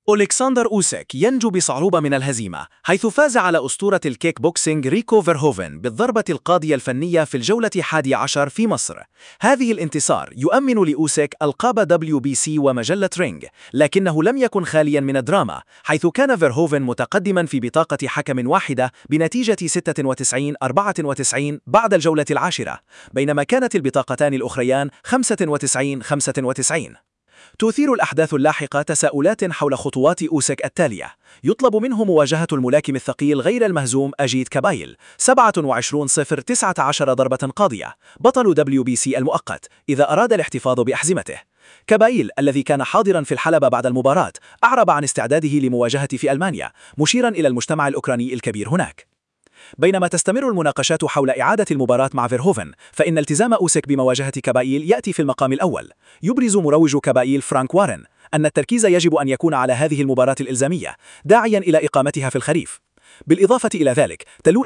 أولكسندر أوسيك ينجو بصعوبة من الهزيمة، حيث فاز على أسطورة الكيك بوكسينج ريكو فيرهوفن بالضربة القاضية الفنية في الجولة 11 في مصر. هذه الانتصار يؤمن لأوسيك ألقاب WBC ومجلة رينج، لكنه لم يكن خاليا من الدراما، حيث كان فيرهوفن متقدما في بطاقة حكم واحدة بنتيجة 96-94 بعد الجولة 10، بينما كانت البطاقتان الأخريان 95-95. تثير الأحداث اللاحقة تساؤلات حول خطوات أوسيك التالية. يطلب منه مواجهة الملاكم الثقيل غير المهزوم أجيت كابايل 27-19 ضربة قاضية، بطل WBC المؤقت، إذا أراد الاحتفاظ بأحزمته. كابايل الذي كان حاضرا في الحلبة بعد المباراة أعرب عن استعداده لمواجهة في ألمانيا، مشيرا إلى المجتمع الأوكراني الكبير هناك. بينما تستمر المناقشات حول إعادة المباراة مع فيرهوفن، فإن التزام أوسيك بمواجهة كابايل يأتي في المقام الأول. يبرز مروج كابايل فرانك وارن أن التركيز يجب أن يكون على هذه المباراة الإلزامية، داعيا إلى إقامتها في الخريف. بالإضافة إلى ذلك، تلو